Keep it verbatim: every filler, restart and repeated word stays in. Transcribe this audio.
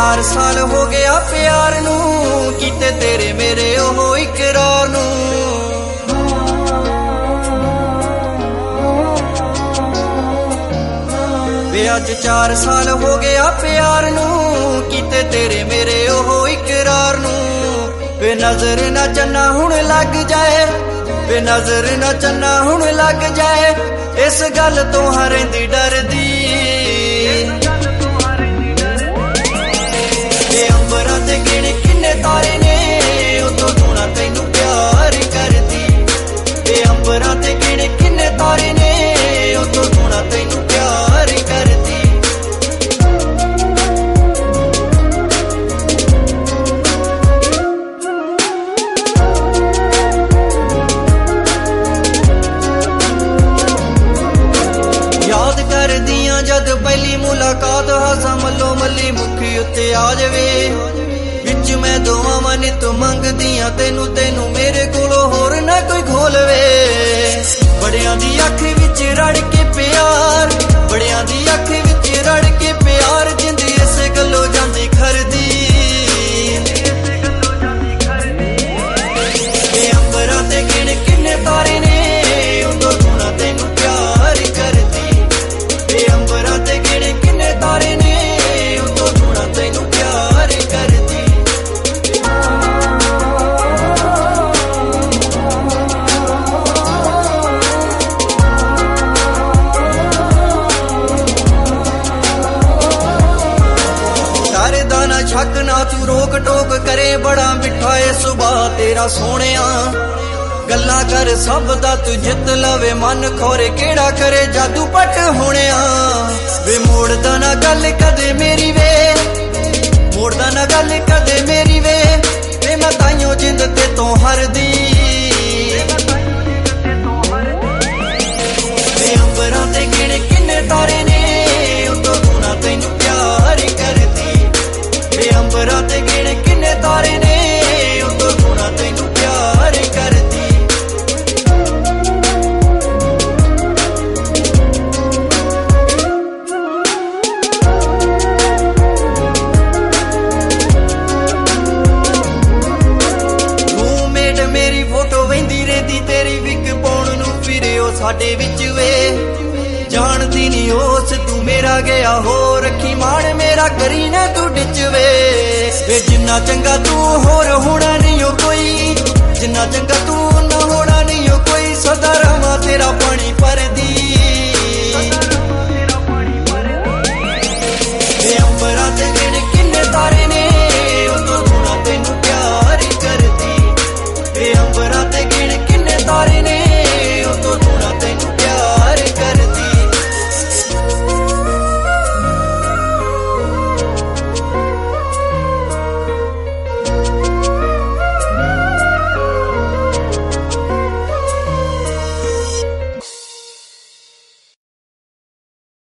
चार साल हो गया प्यार नू, कीते तेरे मेरे ओहो इकरार नू। वे अज चार साल हो गया प्यार नू, कीते तेरे मेरे ओहो इकरार नू। वे नजर ना चन्ना हुण लग जाए, वे नजर ना चन्ना हुण लग जाए, इस गल तो हरेंदी डरदी। वे अंबरां ते गिण किन्ने तारे ने, उतों सोहना तैनू प्यार करदी। वे अंबरां ते गिण किन्ने तारे ने, उतों सोहना तैनू प्यार करदी। याद करदियां जद पहली मुलाकात, हासा मल्लो मल्ली मुखी उत्ते आ जावे। विच मैं दुआवां नित मंगदियां तेनू, तेनू मेरे कोलों होर ना कोई घोलवे। बड़ियां दी अख विच रड़ के प्यार, बड़ियां दी अख विच रड़ के प्यार, जिंद इस गल्लों जांदी खरदी। वे अंबरां ते गिण किन्ने तारे ने, उतों सोहना तैनू प्यार करदी। वे अंबरां ते गिण किन्ने तारे ने, उतों सोहना तैनू प्यार करदी। डरदा ना शक ना तू रोक टोक करे, बड़ा मिठा है सुभाऽ तेरा सोहणिया। गल्लां कर सब दा तू जित लवे मन, खोरे केड़ा करे जादू पट होणिया। वे मोड़दा ना गल कदे मेरी वे, मोड़दा ना गल कदे मेरी वे, वे मैं ताइयों जिंद ते तों हरदी। वे अंबरां ते गिण किन्ने तारे ने, उतों सोहना तैनू प्यार करदी। वे अंबरां ते गिण किन्ने तारे ने, उतों सोहना तैनू प्यार करदी। मेरी फोटो वेंदी रहंदी तेरी विक पाउण नू, फिरे ओ साडे विच वे। जानदी नी ओस तू मेरा गया हो, रखी मान मेरा करी ना तू डिच वे। वे जिन्ना चंगा तू होर होना नहीं हो कोई, जिन्ना चंगा तू ना होना नहीं हो कोई, सदा रहां तेरा पानी भरदी।